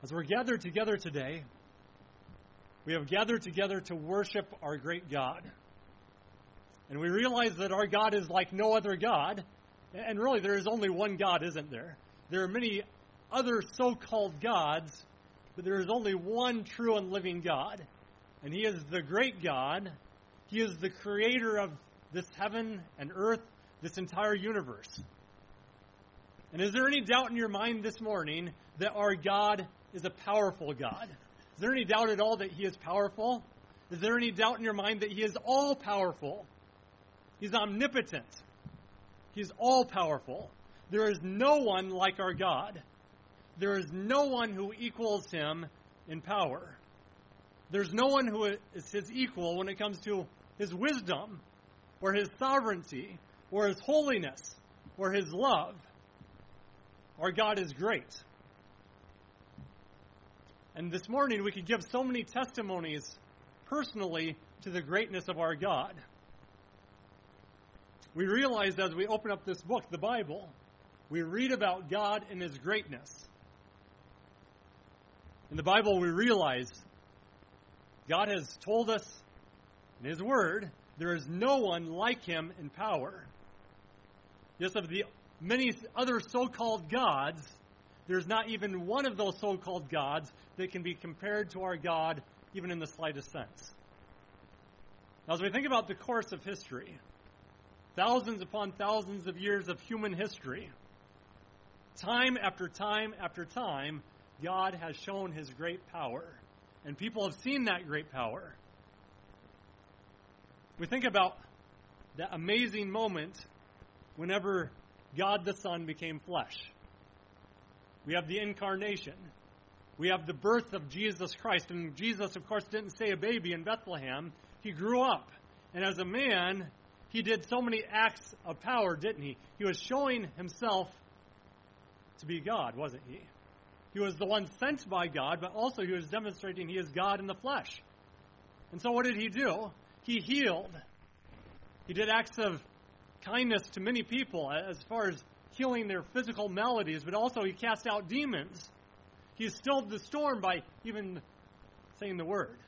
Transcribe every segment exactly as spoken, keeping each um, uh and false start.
As we're gathered together today, we have gathered together to worship our great God. And we realize that our God is like no other God. And really, there is only one God, isn't there? There are many other so-called gods, but there is only one true and living God. And He is the great God. He is the creator of this heaven and earth, this entire universe. And is there any doubt in your mind this morning that our God is a powerful God? Is there any doubt at all that He is powerful? Is there any doubt in your mind that He is all-powerful? He's omnipotent. He's all-powerful. There is no one like our God. There is no one who equals Him in power. There's no one who is His equal when it comes to His wisdom, or His sovereignty, or His holiness, or His love. Our God is great. And this morning we could give so many testimonies personally to the greatness of our God. We realize as we open up this book, the Bible, we read about God and His greatness. In the Bible we realize God has told us in His Word there is no one like Him in power. Yes, of the many other so-called gods, there's not even one of those so-called gods that can be compared to our God, even in the slightest sense. Now, as we think about the course of history, thousands upon thousands of years of human history, time after time after time, God has shown His great power, and people have seen that great power. We think about that amazing moment whenever God the Son became flesh. We have the incarnation. We have the birth of Jesus Christ. And Jesus, of course, didn't stay a baby in Bethlehem. He grew up. And as a man, He did so many acts of power, didn't He? He was showing Himself to be God, wasn't He? He was the one sent by God, but also He was demonstrating He is God in the flesh. And so what did He do? He healed. He did acts of kindness to many people as far as healing their physical maladies, but also He cast out demons. He stilled the storm by even saying the word.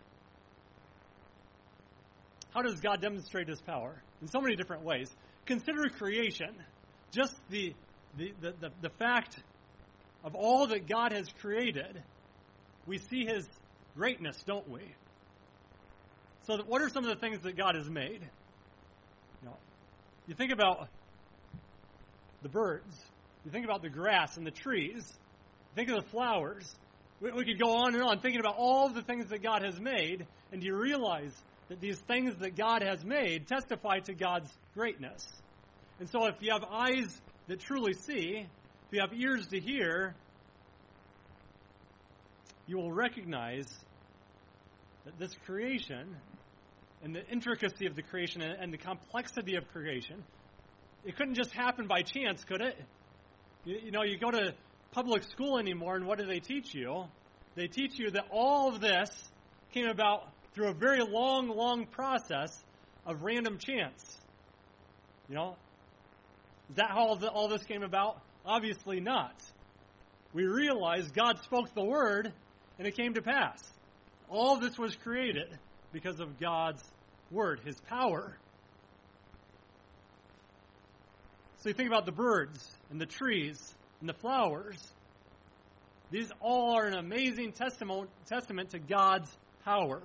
How does God demonstrate His power? In so many different ways. Consider creation. Just the, the, the, the, the fact of all that God has created, we see His greatness, don't we? So what are some of the things that God has made? You know, you think about the birds. You think about the grass and the trees. Think of the flowers. We, we could go on and on thinking about all the things that God has made, and you realize that these things that God has made testify to God's greatness. And so if you have eyes that truly see, if you have ears to hear, you will recognize that this creation and the intricacy of the creation and the complexity of creation, it couldn't just happen by chance, could it? You, you know, you go to public school anymore, and what do they teach you? They teach you that all of this came about through a very long, long process of random chance. You know, is that how all, the, all this came about? Obviously not. We realize God spoke the word, and it came to pass. All of this was created because of God's word, His power. So you think about the birds and the trees and the flowers. These all are an amazing testament, testament to God's power.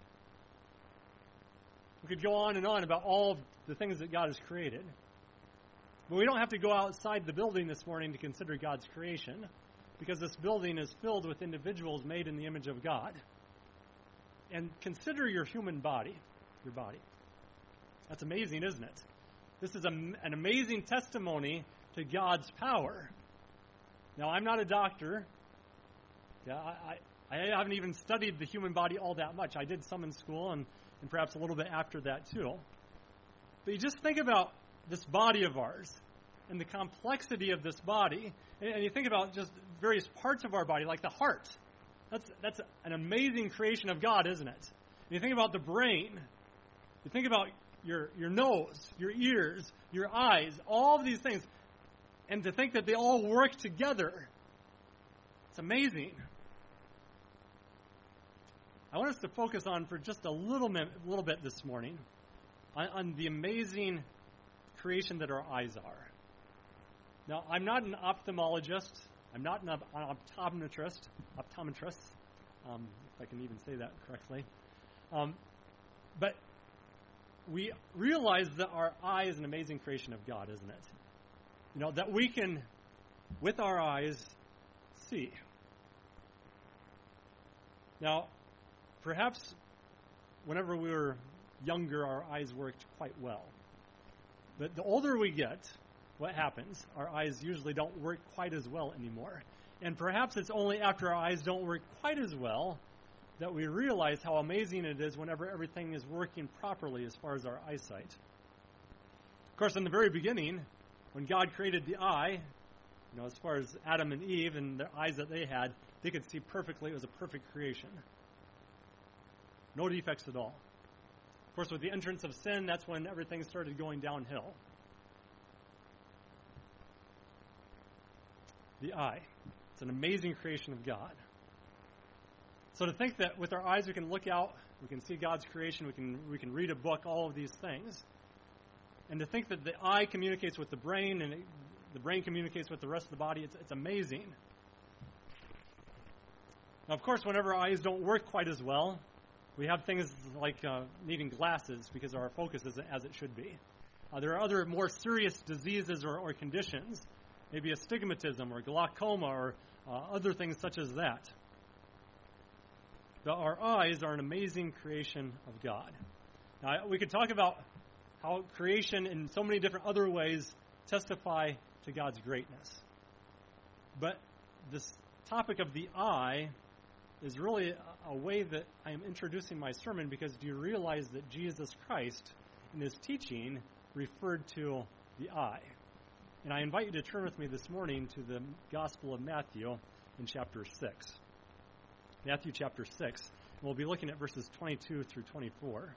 We could go on and on about all of the things that God has created. But we don't have to go outside the building this morning to consider God's creation, because this building is filled with individuals made in the image of God. And consider your human body, your body. That's amazing, isn't it? This is a, an amazing testimony to God's power. Now, I'm not a doctor. Yeah, I, I, I haven't even studied the human body all that much. I did some in school and, and perhaps a little bit after that too. But you just think about this body of ours and the complexity of this body, and, and you think about just various parts of our body, like the heart. That's that's an amazing creation of God, isn't it? And you think about the brain. You think about your your nose, your ears, your eyes, all of these things. And to think that they all work together. It's amazing. I want us to focus on for just a little, minute, little bit this morning on, on the amazing creation that our eyes are. Now, I'm not an ophthalmologist. I'm not an optometrist. Optometrist, um, if I can even say that correctly. Um, but we realize that our eye is an amazing creation of God, isn't it? You know, that we can, with our eyes, see. Now, perhaps whenever we were younger, our eyes worked quite well. But the older we get, what happens? Our eyes usually don't work quite as well anymore. And perhaps it's only after our eyes don't work quite as well that we realize how amazing it is whenever everything is working properly as far as our eyesight. Of course, in the very beginning, when God created the eye, you know, as far as Adam and Eve and the eyes that they had, they could see perfectly. It was a perfect creation. No defects at all. Of course, with the entrance of sin, that's when everything started going downhill. The eye. It's an amazing creation of God. So to think that with our eyes we can look out, we can see God's creation, we can we can read a book, all of these things, and to think that the eye communicates with the brain and it, the brain communicates with the rest of the body, it's, it's amazing. Now, of course, whenever our eyes don't work quite as well, we have things like uh, needing glasses because our focus isn't as it should be. Uh, there are other more serious diseases or, or conditions, maybe astigmatism or glaucoma or uh, other things such as that. But our eyes are an amazing creation of God. Now, we could talk about how creation in so many different other ways testify to God's greatness. But this topic of the eye is really a, a way that I am introducing my sermon, because do you realize that Jesus Christ, in his teaching, referred to the eye? And I invite you to turn with me this morning to the Gospel of Matthew in chapter six. Matthew chapter six. We'll be looking at verses twenty-two through twenty-four.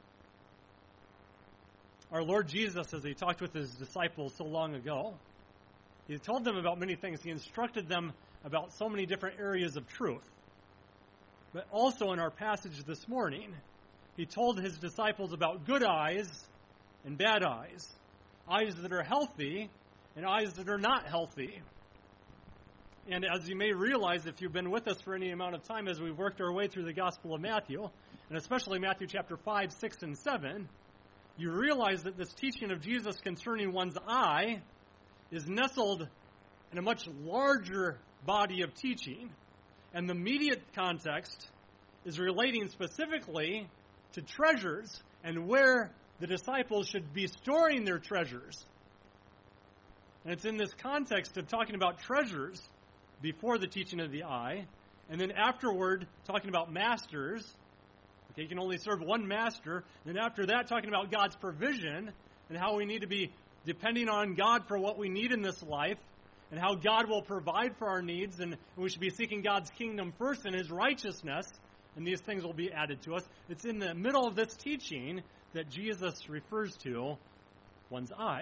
Our Lord Jesus, as he talked with his disciples so long ago, he told them about many things. He instructed them about so many different areas of truth. But also in our passage this morning, he told his disciples about good eyes and bad eyes, eyes that are healthy and eyes that are not healthy. And as you may realize, if you've been with us for any amount of time as we've worked our way through the Gospel of Matthew, and especially Matthew chapter five, six, and seven, you realize that this teaching of Jesus concerning one's eye is nestled in a much larger body of teaching. And the immediate context is relating specifically to treasures and where the disciples should be storing their treasures. And it's in this context of talking about treasures before the teaching of the eye, and then afterward talking about masters. Okay, you can only serve one master. Then after that, talking about God's provision and how we need to be depending on God for what we need in this life, and how God will provide for our needs, and we should be seeking God's kingdom first and his righteousness, and these things will be added to us. It's in the middle of this teaching that Jesus refers to one's eye.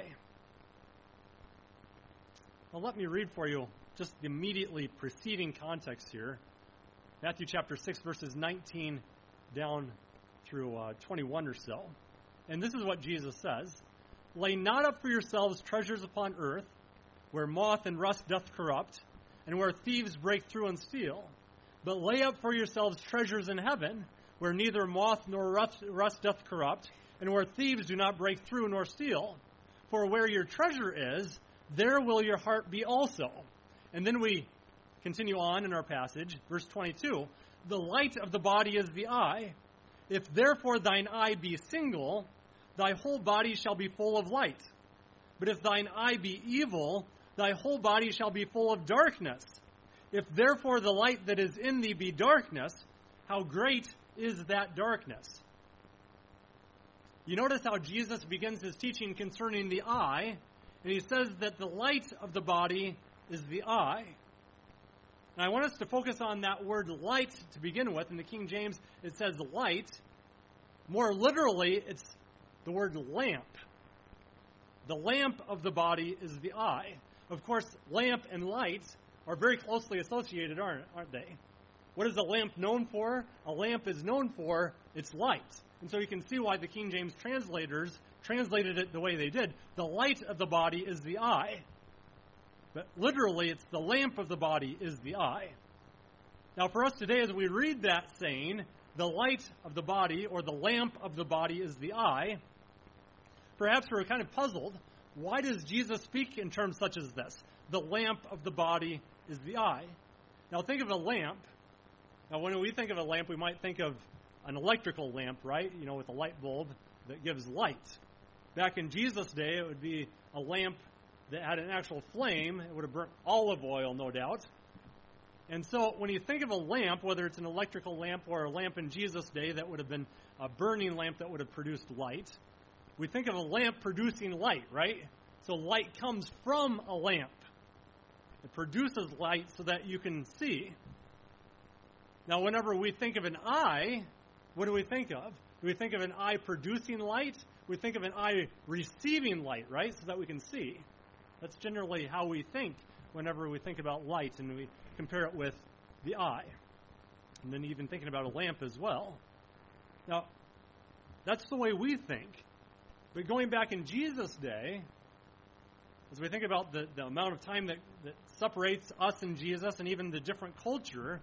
Well, let me read for you just the immediately preceding context here. Matthew chapter six, verses nineteen down through uh, twenty-one or so. And this is what Jesus says. Lay not up for yourselves treasures upon earth, where moth and rust doth corrupt, and where thieves break through and steal. But lay up for yourselves treasures in heaven, where neither moth nor rust, rust doth corrupt, and where thieves do not break through nor steal. For where your treasure is, there will your heart be also. And then we continue on in our passage, verse twenty-two. The light of the body is the eye. If therefore thine eye be single, thy whole body shall be full of light. But if thine eye be evil, thy whole body shall be full of darkness. If therefore the light that is in thee be darkness, how great is that darkness? You notice how Jesus begins his teaching concerning the eye, and he says that the light of the body is the eye. And I want us to focus on that word light to begin with. In the King James, it says light. More literally, it's the word lamp. The lamp of the body is the eye. Of course, lamp and light are very closely associated, aren't, aren't they? What is a lamp known for? A lamp is known for its light. And so you can see why the King James translators translated it the way they did. The light of the body is the eye. But literally, it's the lamp of the body is the eye. Now, for us today, as we read that saying, the light of the body or the lamp of the body is the eye, perhaps we're kind of puzzled. Why does Jesus speak in terms such as this? The lamp of the body is the eye. Now, think of a lamp. Now, when we think of a lamp, we might think of an electrical lamp, right? You know, with a light bulb that gives light. Back in Jesus' day, it would be a lamp that had an actual flame. It would have burnt olive oil, no doubt. And so when you think of a lamp, whether it's an electrical lamp or a lamp in Jesus' day that would have been a burning lamp that would have produced light, we think of a lamp producing light, right? So light comes from a lamp. It produces light so that you can see. Now, whenever we think of an eye, what do we think of? Do we think of an eye producing light? We think of an eye receiving light, right, so that we can see. That's generally how we think whenever we think about light, and we compare it with the eye. And then even thinking about a lamp as well. Now, that's the way we think. But going back in Jesus' day, as we think about the, the amount of time that, that separates us and Jesus and even the different culture,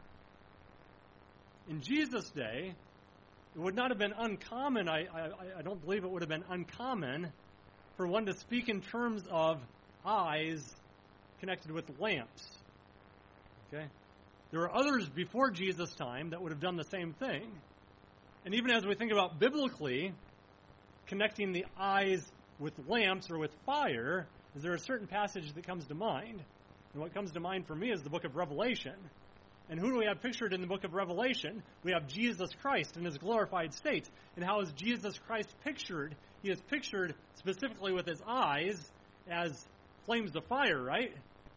in Jesus' day, it would not have been uncommon, I, I, I don't believe it would have been uncommon for one to speak in terms of eyes connected with lamps. Okay? There were others before Jesus' time that would have done the same thing. And even as we think about biblically connecting the eyes with lamps or with fire, is there a certain passage that comes to mind? And what comes to mind for me is the book of Revelation. And who do we have pictured in the book of Revelation? We have Jesus Christ in his glorified state. And how is Jesus Christ pictured? He is pictured specifically with his eyes as flames of fire, right?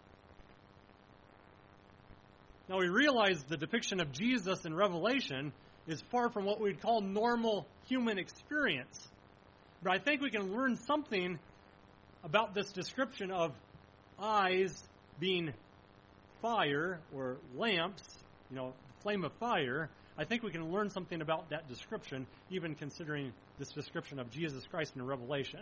Now we realize the depiction of Jesus in Revelation is far from what we'd call normal human experience. But I think we can learn something about this description of eyes being fire or lamps, you know, flame of fire. I think we can learn something about that description, even considering this description of Jesus Christ in Revelation.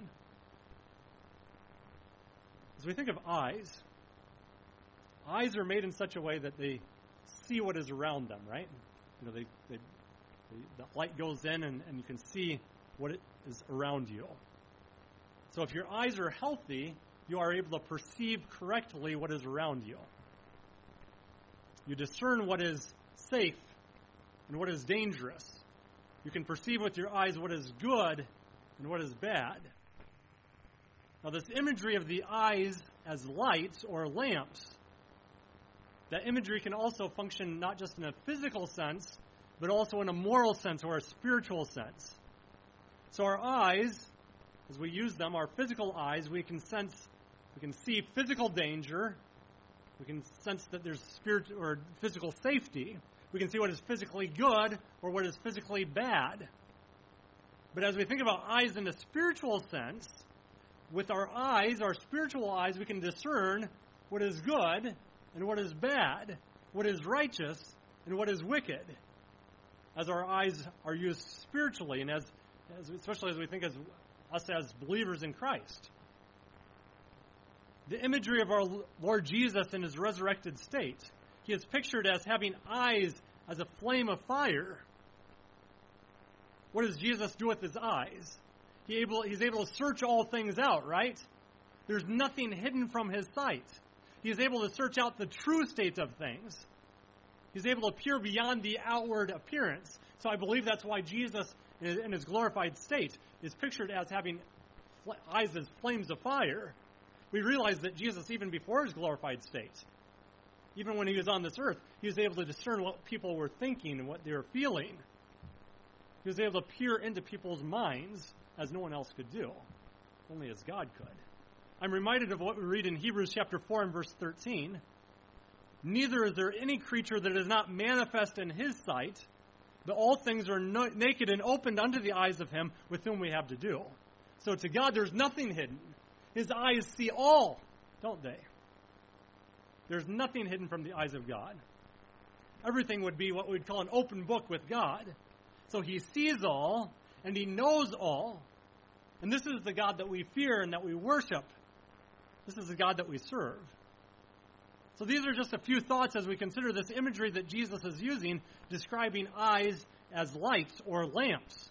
As we think of eyes, eyes are made in such a way that they see what is around them, right? You know, they, they, they the light goes in and, and you can see what it is around you. So if your eyes are healthy, you are able to perceive correctly what is around you. You discern what is safe and what is dangerous. You can perceive with your eyes what is good and what is bad. Now, this imagery of the eyes as lights or lamps, that imagery can also function not just in a physical sense, but also in a moral sense or a spiritual sense. So our eyes, as we use them, our physical eyes, we can sense, we can see physical danger. We can sense that there's spirit or physical safety. We can see what is physically good or what is physically bad. But as we think about eyes in a spiritual sense, with our eyes, our spiritual eyes, we can discern what is good and what is bad, what is righteous and what is wicked, as our eyes are used spiritually, and as, as especially as we think as us as believers in Christ. The imagery of our Lord Jesus in his resurrected state, he is pictured as having eyes as a flame of fire. What does Jesus do with his eyes? He able, he's able to search all things out, right? There's nothing hidden from his sight. He is able to search out the true state of things. He's able to peer beyond the outward appearance. So I believe that's why Jesus, in his glorified state, is pictured as having eyes as flames of fire. We realize that Jesus, even before his glorified state, even when he was on this earth, he was able to discern what people were thinking and what they were feeling. He was able to peer into people's minds as no one else could do, only as God could. I'm reminded of what we read in Hebrews chapter four and verse thirteen. Neither is there any creature that is not manifest in his sight, but all things are no- naked and opened unto the eyes of him with whom we have to do. So to God, there's nothing hidden. His eyes see all, don't they? There's nothing hidden from the eyes of God. everything would be what we'd call an open book with God. So he sees all, and he knows all. And this is the God that we fear and that we worship. This is the God that we serve. So these are just a few thoughts as we consider this imagery that Jesus is using, describing eyes as lights or lamps.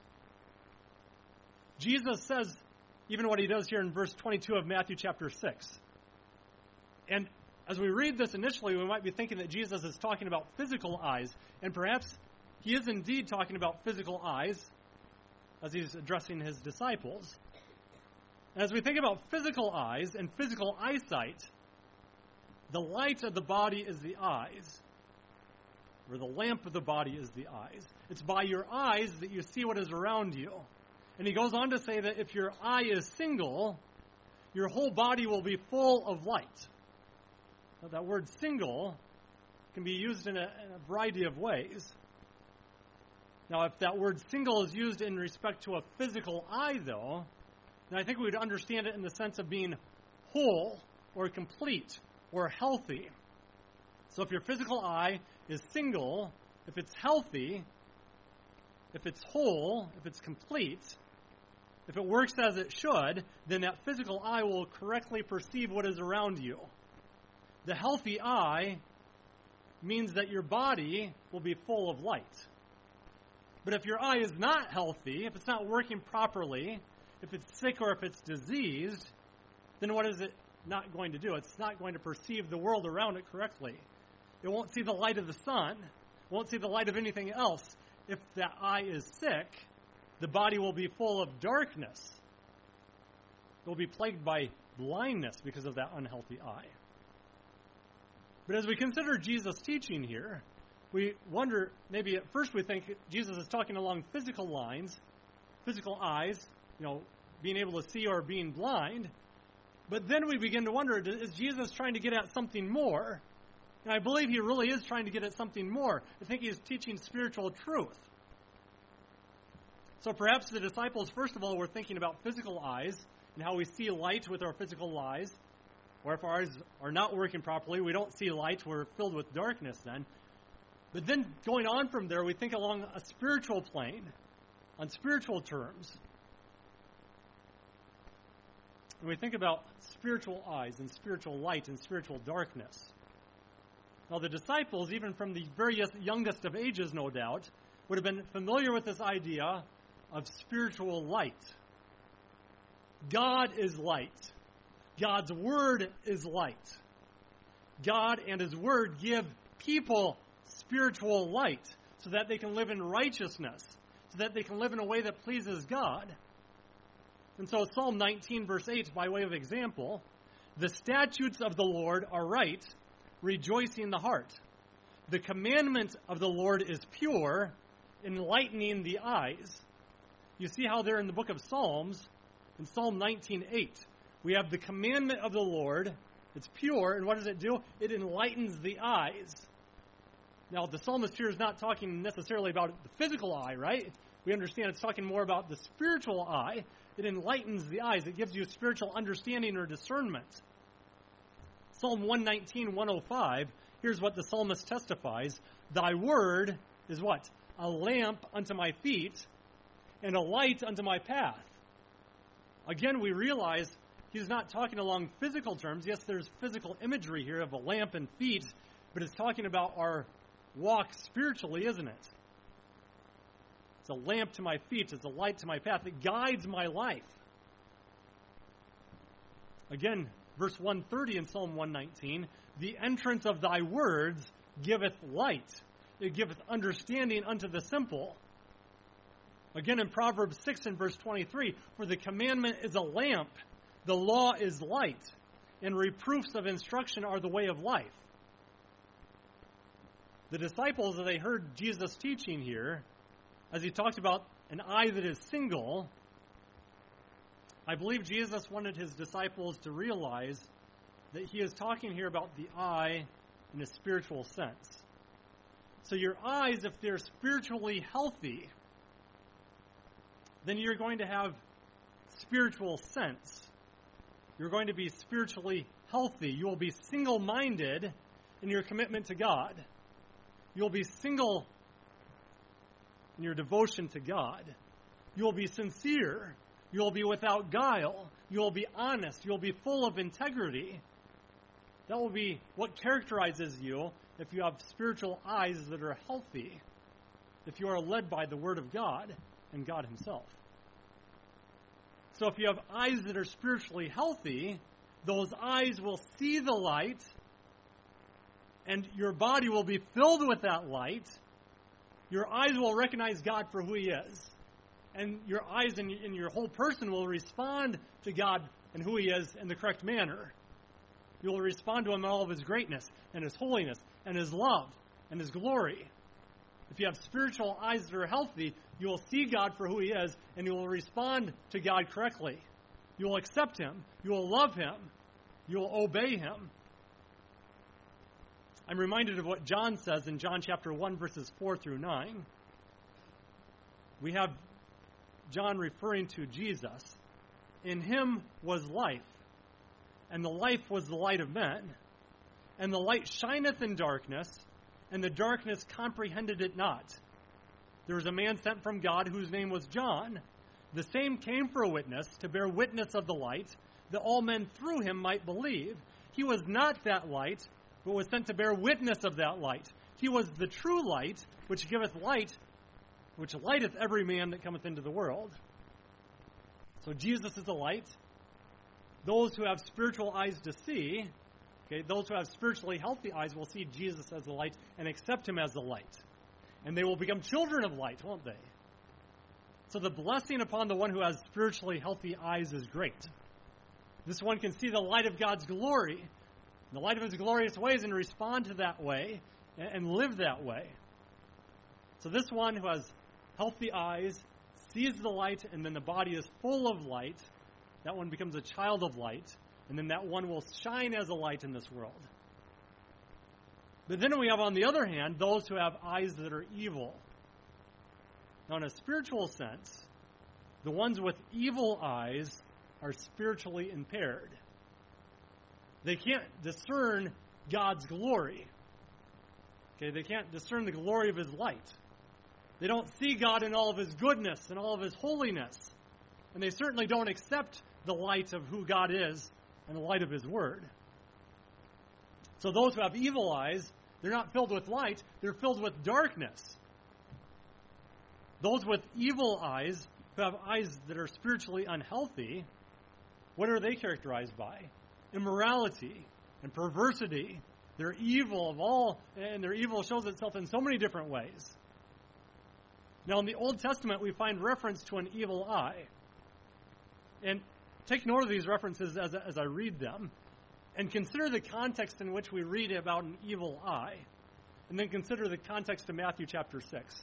Jesus says even what he does here in verse twenty-two of Matthew chapter six. And as we read this initially, we might be thinking that Jesus is talking about physical eyes. And perhaps he is indeed talking about physical eyes as he's addressing his disciples. And as we think about physical eyes and physical eyesight, the light of the body is the eyes, or the lamp of the body is the eyes. It's by your eyes that you see what is around you. And he goes on to say that if your eye is single, your whole body will be full of light. Now, that word single can be used in a, in a variety of ways. Now, if that word single is used in respect to a physical eye, though, then I think we would understand it in the sense of being whole or complete or healthy. So if your physical eye is single, if it's healthy, if it's whole, if it's complete, if it works as it should, then that physical eye will correctly perceive what is around you. The healthy eye means that your body will be full of light. But if your eye is not healthy, if it's not working properly, if it's sick or if it's diseased, then what is it not going to do? It's not going to perceive the world around it correctly. It won't see the light of the sun. It won't see the light of anything else. If that eye is sick, the body will be full of darkness. It will be plagued by blindness because of that unhealthy eye. But as we consider Jesus' teaching here, we wonder, maybe at first we think Jesus is talking along physical lines, physical eyes, you know, being able to see or being blind. But then we begin to wonder, is Jesus trying to get at something more? And I believe he really is trying to get at something more. I think he is teaching spiritual truth. So perhaps the disciples, first of all, were thinking about physical eyes and how we see light with our physical eyes. Or if our eyes are not working properly, we don't see light, we're filled with darkness then. But then going on from there, we think along a spiritual plane, on spiritual terms. And we think about spiritual eyes and spiritual light and spiritual darkness. Now the disciples, even from the very youngest of ages, no doubt, would have been familiar with this idea of spiritual light. God is light. God's Word is light. God and His Word give people spiritual light so that they can live in righteousness, so that they can live in a way that pleases God. And so Psalm nineteen, verse eight, by way of example, the statutes of the Lord are right, rejoicing the heart. The commandment of the Lord is pure, enlightening the eyes. You see how there in the book of Psalms, in Psalm nineteen eight, we have the commandment of the Lord. It's pure, and what does it do? It enlightens the eyes. Now, the psalmist here is not talking necessarily about the physical eye, right? We understand it's talking more about the spiritual eye. It enlightens the eyes. It gives you spiritual understanding or discernment. Psalm one nineteen, one oh five, here's what the psalmist testifies. Thy word is what? A lamp unto my feet and a light unto my path. Again, we realize he's not talking along physical terms. Yes, there's physical imagery here of a lamp and feet, but it's talking about our walk spiritually, isn't it? It's a lamp to my feet. It's a light to my path. It guides my life. Again, verse one thirty in Psalm one nineteen, the entrance of thy words giveth light. It giveth understanding unto the simple. Again, in Proverbs six and verse twenty-three, for the commandment is a lamp, the law is light, and reproofs of instruction are the way of life. The disciples, as they heard Jesus teaching here, as he talked about an eye that is single, I believe Jesus wanted his disciples to realize that he is talking here about the eye in a spiritual sense. So your eyes, if they're spiritually healthy, then you're going to have spiritual sense. You're going to be spiritually healthy. You will be single-minded in your commitment to God. You'll be single in your devotion to God. You'll be sincere. You'll be without guile. You'll be honest. You'll be full of integrity. That will be what characterizes you if you have spiritual eyes that are healthy, if you are led by the Word of God and God Himself. So if you have eyes that are spiritually healthy, those eyes will see the light, and your body will be filled with that light. Your eyes will recognize God for who He is. And your eyes and, and your whole person will respond to God and who He is in the correct manner. You will respond to Him in all of His greatness and His holiness and His love and His glory. If you have spiritual eyes that are healthy, you will see God for who He is, and you will respond to God correctly. You will accept Him. You will love Him. You will obey Him. I'm reminded of what John says in John chapter one, verses four through nine. We have John referring to Jesus. In Him was life, and the life was the light of men. And the light shineth in darkness, and the darkness comprehended it not. There was a man sent from God whose name was John. The same came for a witness, to bear witness of the light, that all men through him might believe. He was not that light, but was sent to bear witness of that light. He was the true light, which giveth light, which lighteth every man that cometh into the world. So Jesus is the light. Those who have spiritual eyes to see, okay, those who have spiritually healthy eyes will see Jesus as the light and accept Him as the light. And they will become children of light, won't they? So the blessing upon the one who has spiritually healthy eyes is great. This one can see the light of God's glory, the light of His glorious ways, and respond to that way and live that way. So this one who has healthy eyes sees the light, and then the body is full of light. That one becomes a child of light, and then that one will shine as a light in this world. But then we have, on the other hand, those who have eyes that are evil. Now, in a spiritual sense, the ones with evil eyes are spiritually impaired. They can't discern God's glory. Okay, they can't discern the glory of His light. They don't see God in all of His goodness and all of His holiness. And they certainly don't accept the light of who God is and the light of His Word. So those who have evil eyes, they're not filled with light, they're filled with darkness. Those with evil eyes, who have eyes that are spiritually unhealthy, what are they characterized by? Immorality and perversity. They're evil of all, and their evil shows itself in so many different ways. Now, in the Old Testament, we find reference to an evil eye. And take note of these references as, as I read them, and consider the context in which we read about an evil eye, and then consider the context of Matthew chapter six.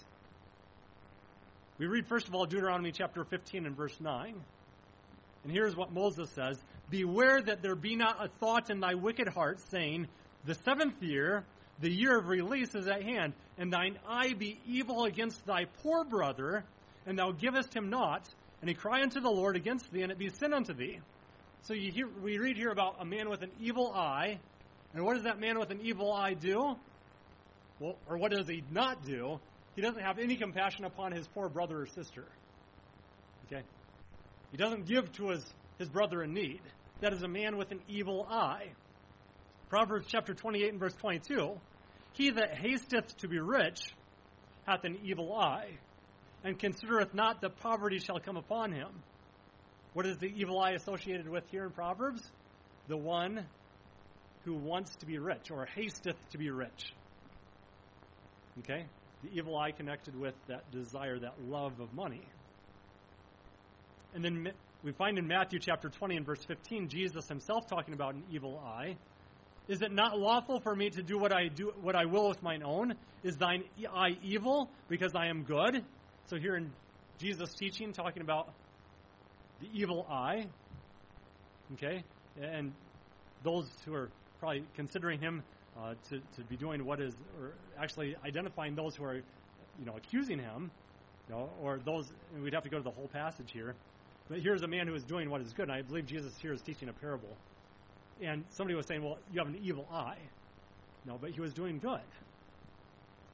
We read, first of all, Deuteronomy chapter fifteen and verse nine. And here's what Moses says: Beware that there be not a thought in thy wicked heart, saying, The seventh year, the year of release, is at hand, and thine eye be evil against thy poor brother, and thou givest him naught, and he cry unto the Lord against thee, and it be sin unto thee. So you hear, we read here about a man with an evil eye, and what does that man with an evil eye do? Well, or what does he not do? He doesn't have any compassion upon his poor brother or sister. Okay? He doesn't give to his, his brother in need. That is a man with an evil eye. Proverbs chapter twenty-eight and verse twenty-two, He that hasteth to be rich hath an evil eye, and considereth not that poverty shall come upon him. What is the evil eye associated with here in Proverbs? The one who wants to be rich, or hasteth to be rich. Okay? The evil eye connected with that desire, that love of money. And then we find in Matthew chapter twenty and verse fifteen, Jesus himself talking about an evil eye. Is it not lawful for me to do what I do, what I will with mine own? Is thine eye evil because I am good? So here in Jesus' teaching, talking about the evil eye. Okay? And those who are probably considering him uh, to, to be doing what is, or actually identifying those who are, you know, accusing him, you know, or those, and we'd have to go to the whole passage here. But here's a man who is doing what is good, and I believe Jesus here is teaching a parable. And somebody was saying, well, you have an evil eye. No, but he was doing good.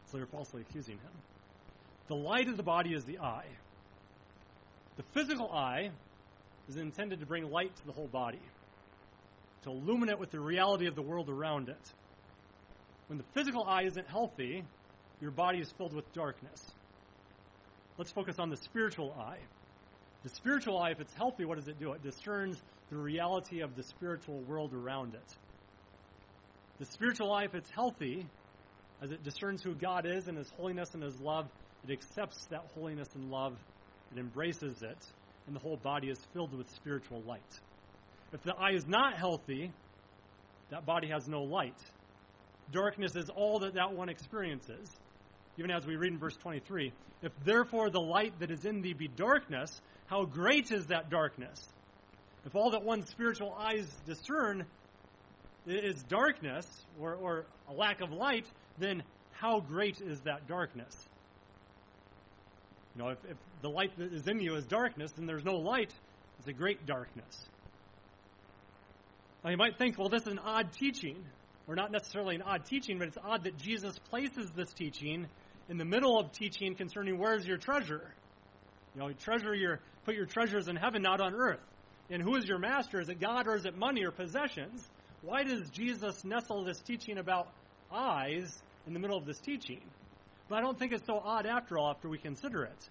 So they're falsely accusing him. The light of the body is the eye. The physical eye is intended to bring light to the whole body, to illumine it with the reality of the world around it. When the physical eye isn't healthy, your body is filled with darkness. Let's focus on the spiritual eye. The spiritual eye, if it's healthy, what does it do? It discerns the reality of the spiritual world around it. The spiritual eye, if it's healthy, as it discerns who God is and His holiness and His love, it accepts that holiness and love, it embraces it, and the whole body is filled with spiritual light. If the eye is not healthy, that body has no light. Darkness is all that that one experiences. Even as we read in verse twenty-three, if therefore the light that is in thee be darkness, how great is that darkness? If all that one's spiritual eyes discern is darkness, or, or a lack of light, then how great is that darkness? You know, if, if the light that is in you is darkness, then there's no light. It's a great darkness. Now you might think, well, this is an odd teaching. Or not necessarily an odd teaching, but it's odd that Jesus places this teaching in the middle of teaching concerning where's your treasure. You know, treasure your put your treasures in heaven, not on earth. And who is your master? Is it God or is it money or possessions? Why does Jesus nestle this teaching about eyes in the middle of this teaching? But I don't think it's so odd after all, after we consider it.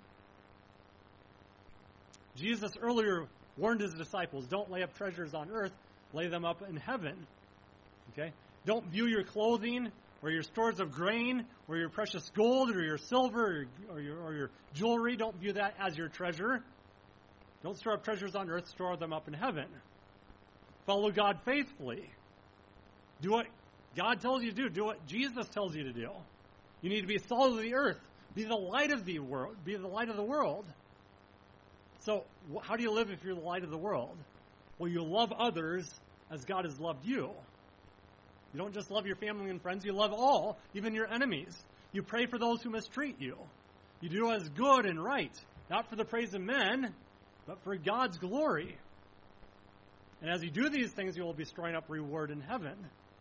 Jesus earlier warned his disciples, don't lay up treasures on earth, lay them up in heaven. Okay? Don't view your clothing or your stores of grain or your precious gold or your silver or your, or your, or your jewelry. Don't view that as your treasure. Don't store up treasures on earth, store them up in heaven. Follow God faithfully. Do what God tells you to do. Do what Jesus tells you to do. You need to be salt of the earth. Be the light of the world. Be the light of the world. So, how do you live if you're the light of the world? Well, you love others as God has loved you. You don't just love your family and friends, you love all, even your enemies. You pray for those who mistreat you. You do as good and right, not for the praise of men, but for God's glory. And as you do these things, you will be storing up reward in heaven.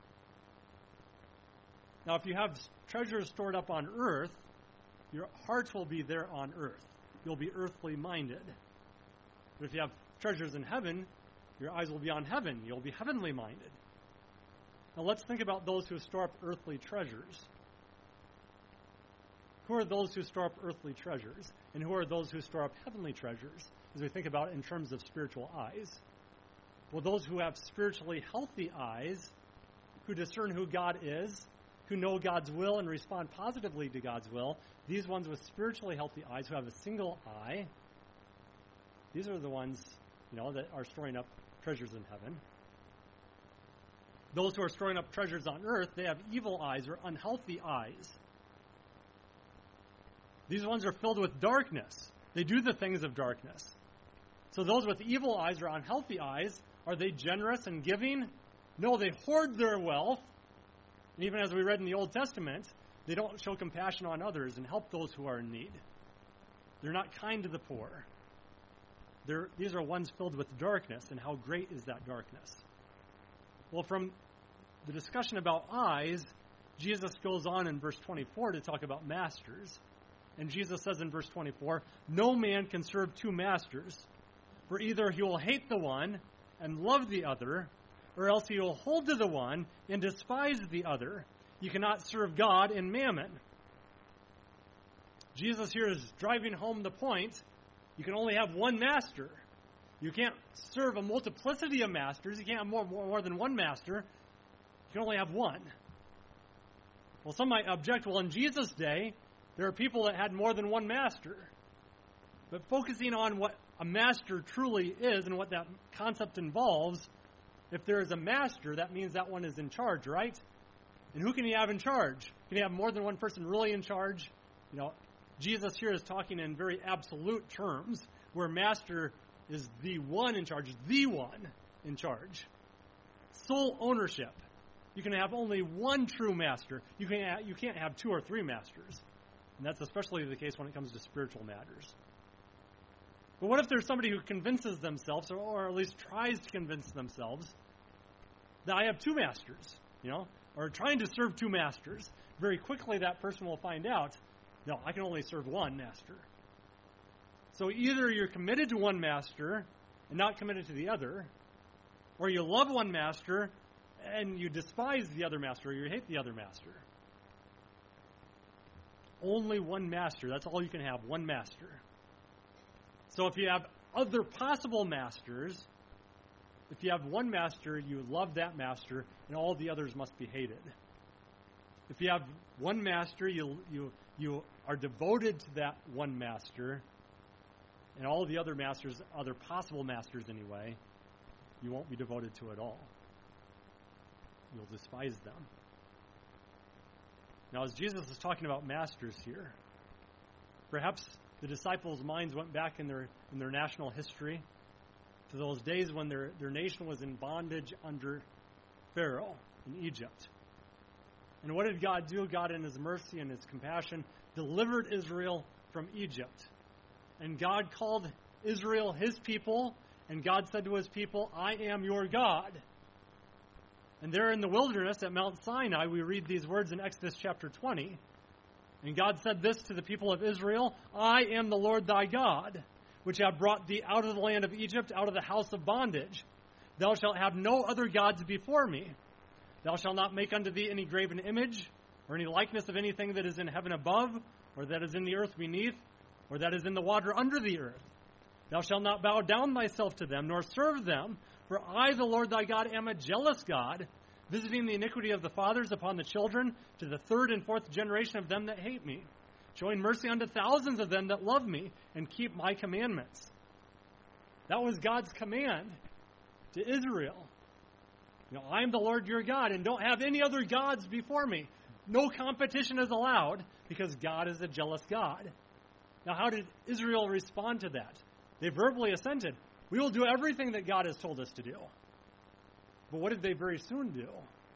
Now, if you have treasures stored up on earth, your heart will be there on earth. You'll be earthly minded. But if you have treasures in heaven, your eyes will be on heaven. You'll be heavenly minded. Now let's think about those who store up earthly treasures. Who are those who store up earthly treasures? And who are those who store up heavenly treasures, as we think about it in terms of spiritual eyes? Well, those who have spiritually healthy eyes, who discern who God is, who know God's will and respond positively to God's will, these ones with spiritually healthy eyes who have a single eye, these are the ones, you know, that are storing up treasures in heaven. Those who are storing up treasures on earth, they have evil eyes or unhealthy eyes. These ones are filled with darkness. They do the things of darkness. So those with evil eyes or unhealthy eyes, are they generous and giving? No, they hoard their wealth. And even as we read in the Old Testament, they don't show compassion on others and help those who are in need. They're not kind to the poor. They're, these are ones filled with darkness, and how great is that darkness? Well, from the discussion about eyes, Jesus goes on in verse twenty-four to talk about masters. And Jesus says in verse twenty-four, no man can serve two masters, for either he will hate the one and love the other, or else he will hold to the one and despise the other. You cannot serve God and mammon. Jesus here is driving home the point. You can only have one master. You can't serve a multiplicity of masters. You can't have more, more, more than one master. You can only have one. Well, some might object, well, in Jesus' day, there are people that had more than one master. But focusing on what a master truly is and what that concept involves, if there is a master, that means that one is in charge, right? And who can you have in charge? Can you have more than one person really in charge? You know, Jesus here is talking in very absolute terms, where master is the one in charge, the one in charge. Sole ownership. You can have only one true master. You can't have, you can't have two or three masters. And that's especially the case when it comes to spiritual matters. But what if there's somebody who convinces themselves, or, or at least tries to convince themselves, that I have two masters, you know, or trying to serve two masters? very quickly that person will find out, no, I can only serve one master. So either you're committed to one master and not committed to the other, or you love one master and you despise the other master, or you hate the other master. Only one master. That's all you can have, one master. So if you have other possible masters, if you have one master, you love that master, and all the others must be hated. If you have one master, you you you are devoted to that one master, and all the other masters, other possible masters anyway, you won't be devoted to at all. You'll despise them. Now, as Jesus is talking about masters here, perhaps the disciples' minds went back in their in their national history to those days when their, their nation was in bondage under Pharaoh in Egypt. And what did God do? God, in His mercy and His compassion, delivered Israel from Egypt. And God called Israel His people, and God said to His people, I am your God. And there in the wilderness at Mount Sinai, we read these words in Exodus chapter twenty. And God said this to the people of Israel, I am the Lord thy God, which have brought thee out of the land of Egypt, out of the house of bondage. Thou shalt have no other gods before me. Thou shalt not make unto thee any graven image, or any likeness of anything that is in heaven above, or that is in the earth beneath, or that is in the water under the earth. Thou shalt not bow down thyself to them, nor serve them, for I, the Lord thy God, am a jealous God, visiting the iniquity of the fathers upon the children, to the third and fourth generation of them that hate me, showing mercy unto thousands of them that love me, and keep my commandments. That was God's command to Israel. You know, I am the Lord your God, and don't have any other gods before me. No competition is allowed, because God is a jealous God. Now, how did Israel respond to that? They verbally assented. We will do everything that God has told us to do. But what did they very soon do?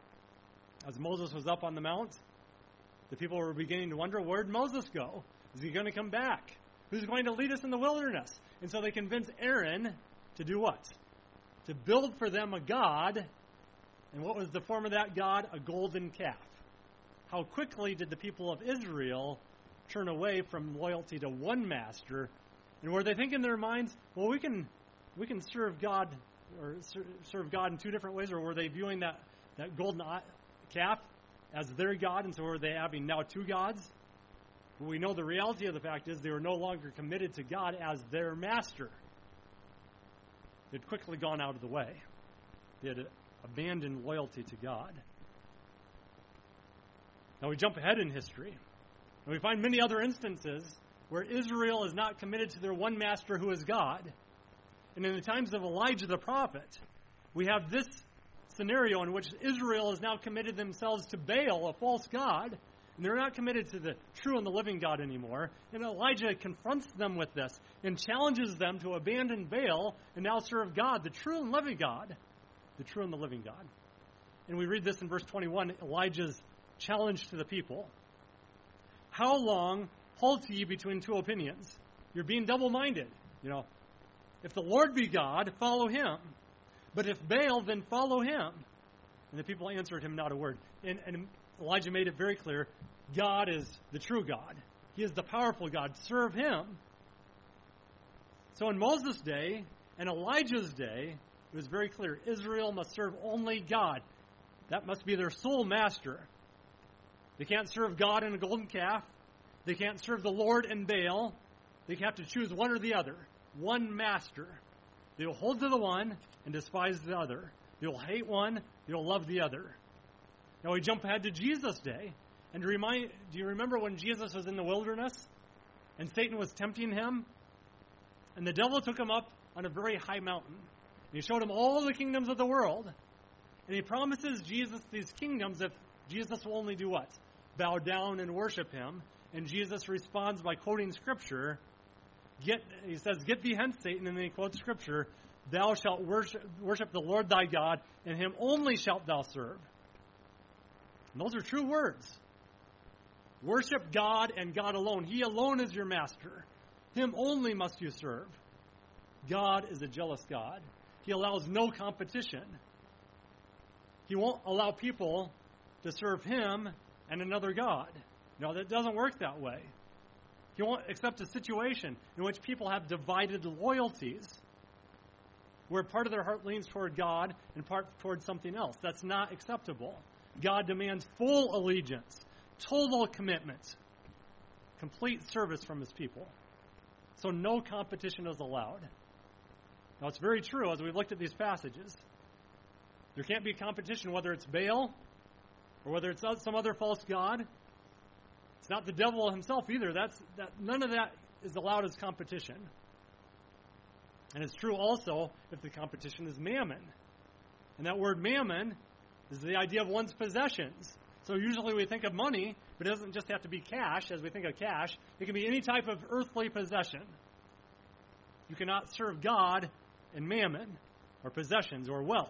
As Moses was up on the mount, the people were beginning to wonder, where'd Moses go? Is he going to come back? Who's going to lead us in the wilderness? And so they convinced Aaron to do what? To build for them a god. And what was the form of that god? A golden calf. How quickly did the people of Israel turn away from loyalty to one master? And were they thinking in their minds, well, we can we can serve God or serve God in two different ways? Or were they viewing that, that golden calf as their God, and so were they having now two gods? Well, we know the reality of the fact is they were no longer committed to God as their master. They'd quickly gone out of the way. They had abandoned loyalty to God. Now we jump ahead in history, and we find many other instances where Israel is not committed to their one master who is God. And in the times of Elijah the prophet, we have this scenario in which Israel has now committed themselves to Baal, a false god, and they're not committed to the true and the living God anymore. And Elijah confronts them with this and challenges them to abandon Baal and now serve God, the true and living God, the true and the living God. And we read this in verse twenty-one, Elijah's challenge to the people. How long halt ye between two opinions? You're being double-minded. You know, if the Lord be God, follow him. But if Baal, then follow him. And the people answered him not a word. And, and Elijah made it very clear, God is the true God. He is the powerful God. Serve him. So in Moses' day and Elijah's day, it was very clear, Israel must serve only God. That must be their sole master. They can't serve God in a golden calf. They can't serve the Lord and Baal. They have to choose one or the other. One master. They will hold to the one and despise the other. They will hate one. They will love the other. Now we jump ahead to Jesus' day. And to remind, do you remember when Jesus was in the wilderness and Satan was tempting him? And the devil took him up on a very high mountain. And he showed him all the kingdoms of the world. And he promises Jesus these kingdoms if Jesus will only do what? Bow down and worship him. And Jesus responds by quoting Scripture. Get, he says, get thee hence, Satan, and then he quotes Scripture, thou shalt worship, worship the Lord thy God, and him only shalt thou serve. And those are true words. Worship God and God alone. He alone is your master. Him only must you serve. God is a jealous God. He allows no competition. He won't allow people to serve him and another God. No, that doesn't work that way. He won't accept a situation in which people have divided loyalties, where part of their heart leans toward God and part toward something else. That's not acceptable. God demands full allegiance, total commitment, complete service from his people. So no competition is allowed. Now, it's very true as we've looked at these passages. There can't be competition whether it's Baal or whether it's some other false god. It's not the devil himself either. That's that. None of that is allowed as competition. And it's true also if the competition is mammon. And that word mammon is the idea of one's possessions. So usually we think of money, but it doesn't just have to be cash as we think of cash. It can be any type of earthly possession. You cannot serve God in mammon or possessions or wealth.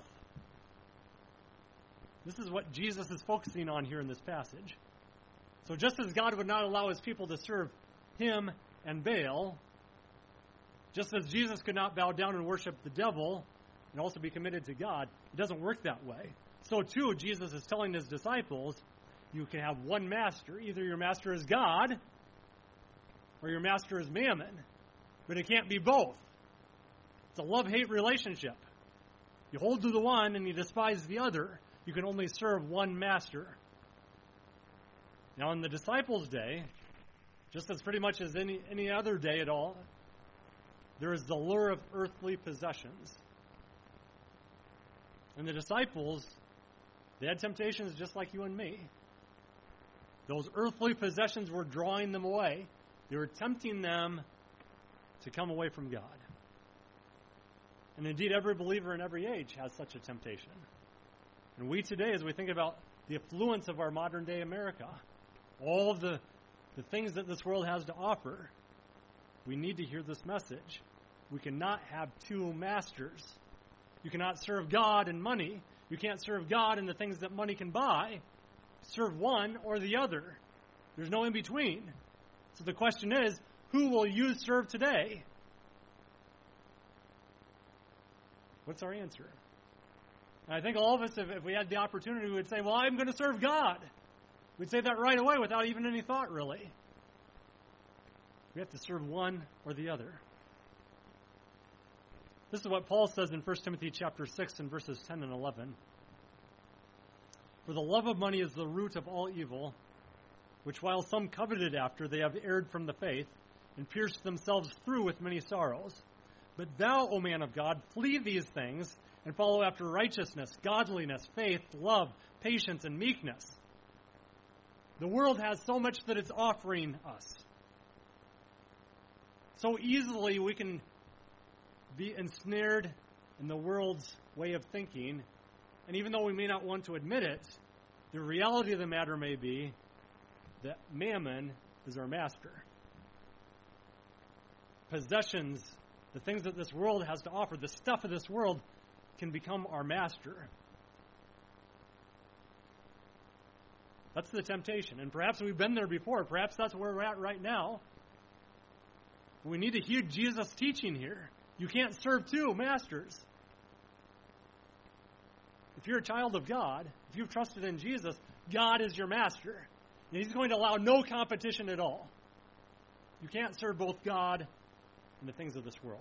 This is what Jesus is focusing on here in this passage. So just as God would not allow his people to serve him and Baal, just as Jesus could not bow down and worship the devil and also be committed to God, it doesn't work that way. So too, Jesus is telling his disciples, you can have one master. Either your master is God or your master is mammon. But it can't be both. It's a love-hate relationship. You hold to the one and you despise the other. You can only serve one master. Now, in the disciples' day, just as pretty much as any, any other day at all, there is the lure of earthly possessions. And the disciples, they had temptations just like you and me. Those earthly possessions were drawing them away. They were tempting them to come away from God. And indeed, every believer in every age has such a temptation. And we today, as we think about the affluence of our modern-day America, all of the, the things that this world has to offer, we need to hear this message. We cannot have two masters. You cannot serve God and money. You can't serve God and the things that money can buy. Serve one or the other. There's no in-between. So the question is, who will you serve today? What's our answer? And I think all of us, if, if we had the opportunity, we would say, well, I'm going to serve God. We'd say that right away without even any thought, really. We have to serve one or the other. This is what Paul says in First Timothy chapter six and verses ten and eleven. For the love of money is the root of all evil, which while some coveted after, they have erred from the faith, and pierced themselves through with many sorrows. But thou, O man of God, flee these things, and follow after righteousness, godliness, faith, love, patience, and meekness. The world has so much that it's offering us. So easily we can be ensnared in the world's way of thinking, and even though we may not want to admit it, the reality of the matter may be that mammon is our master. Possessions, the things that this world has to offer, the stuff of this world, can become our master. That's the temptation. And perhaps we've been there before. Perhaps that's where we're at right now. We need to hear Jesus' teaching here. You can't serve two masters. If you're a child of God, if you've trusted in Jesus, God is your master. And he's going to allow no competition at all. You can't serve both God and the things of this world.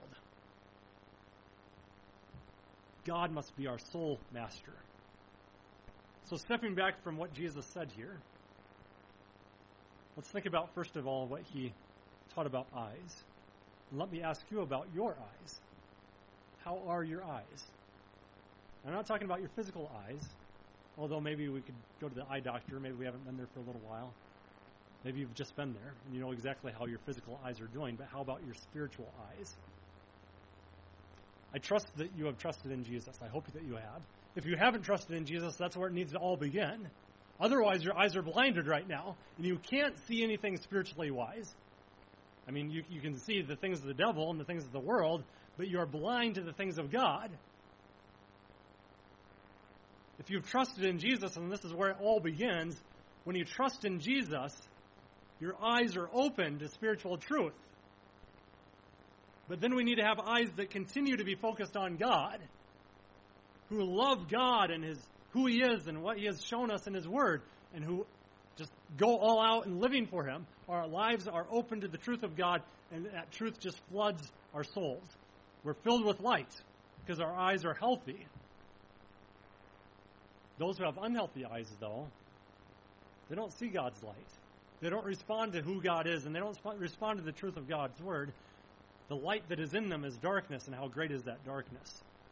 God must be our sole master. So stepping back from what Jesus said here, let's think about, first of all, what he taught about eyes. And let me ask you about your eyes. How are your eyes? I'm not talking about your physical eyes, although maybe we could go to the eye doctor. Maybe we haven't been there for a little while. Maybe you've just been there, and you know exactly how your physical eyes are doing, but how about your spiritual eyes? I trust that you have trusted in Jesus. I hope that you have. If you haven't trusted in Jesus, that's where it needs to all begin. Otherwise, your eyes are blinded right now, and you can't see anything spiritually wise. I mean, you, you can see the things of the devil and the things of the world, but you are blind to the things of God. If you've trusted in Jesus, and this is where it all begins, when you trust in Jesus, your eyes are open to spiritual truth. But then we need to have eyes that continue to be focused on God, who love God and his who he is and what he has shown us in his word, and who just go all out and living for Him. Our lives are open to the truth of God, and that truth just floods our souls. We're filled with light because our eyes are healthy. Those who have unhealthy eyes, though, they don't see God's light. They don't respond to who God is, and they don't respond to the truth of God's Word. The light that is in them is darkness, and how great is that darkness?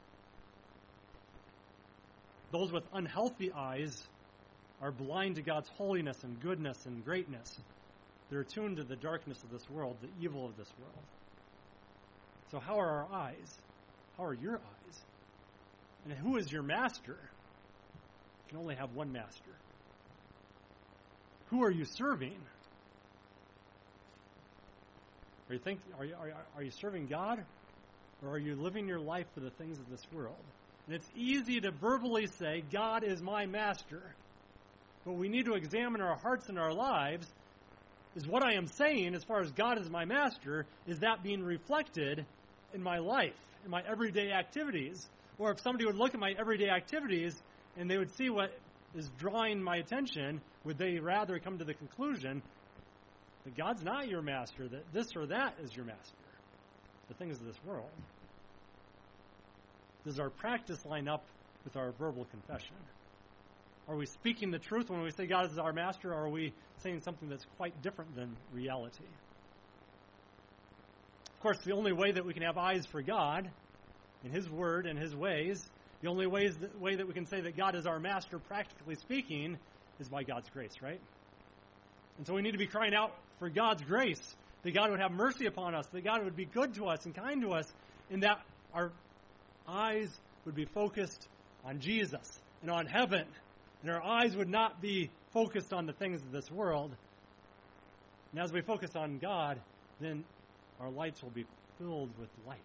Those with unhealthy eyes are blind to God's holiness and goodness and greatness. They're attuned to the darkness of this world, the evil of this world. So how are our eyes? How are your eyes? And who is your master? You can only have one master. Who are you serving? Are you think are you, are, you, are you serving God, or are you living your life for the things of this world? And it's easy to verbally say, God is my master. But we need to examine our hearts and our lives. Is what I am saying, as far as God is my master, is that being reflected in my life, in my everyday activities? Or if somebody would look at my everyday activities and they would see what is drawing my attention, would they rather come to the conclusion that God's not your master, that this or that is your master, the things of this world? Does our practice line up with our verbal confession? Are we speaking the truth when we say God is our master, or are we saying something that's quite different than reality? Of course, the only way that we can have eyes for God in His Word and His ways, the only ways that, way that we can say that God is our master, practically speaking, is by God's grace, right? And so we need to be crying out for God's grace, that God would have mercy upon us, that God would be good to us and kind to us, and that our eyes would be focused on Jesus and on heaven, and our eyes would not be focused on the things of this world. And as we focus on God, then our lights will be filled with light.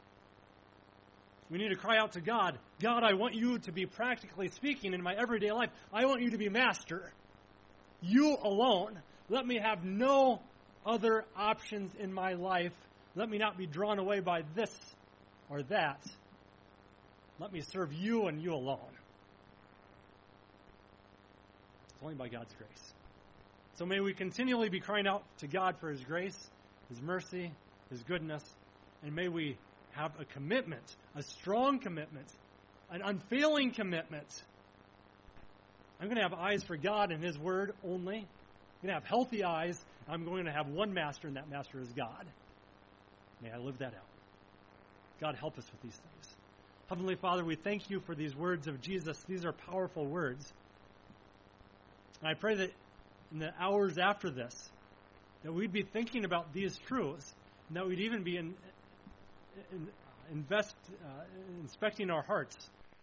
We need to cry out to God, God, I want you to be, practically speaking, in my everyday life. I want you to be master. You alone. Let me have no other options in my life. Let me not be drawn away by this or that. Let me serve you and you alone. It's only by God's grace. So may we continually be crying out to God for His grace, His mercy, His goodness, and may we have a commitment, a strong commitment, an unfailing commitment. I'm going to have eyes for God and His Word only. I'm going to have healthy eyes. I'm going to have one master, and that master is God. May I live that out. God, help us with these things. Heavenly Father, we thank you for these words of Jesus. These are powerful words. And I pray that in the hours after this, that we'd be thinking about these truths, and that we'd even be in, in, invest, uh, inspecting our hearts,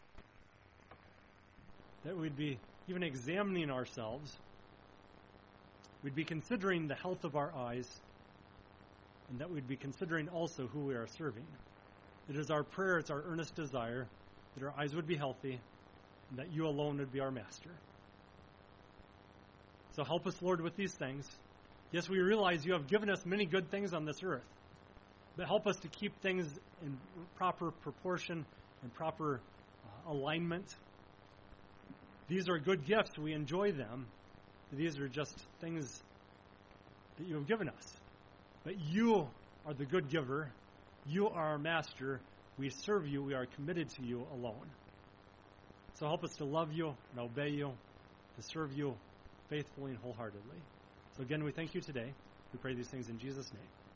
that we'd be even examining ourselves. We'd be considering the health of our eyes, and that we'd be considering also who we are serving. It is our prayer, it's our earnest desire that our eyes would be healthy, and that you alone would be our master. So help us, Lord, with these things. Yes, we realize you have given us many good things on this earth, but help us to keep things in proper proportion and proper uh, alignment. These are good gifts. We enjoy them. These are just things that you have given us. But you are the good giver. You are our master. We serve you. We are committed to you alone. So help us to love you and obey you, to serve you faithfully and wholeheartedly. So again, we thank you today. We pray these things in Jesus' name.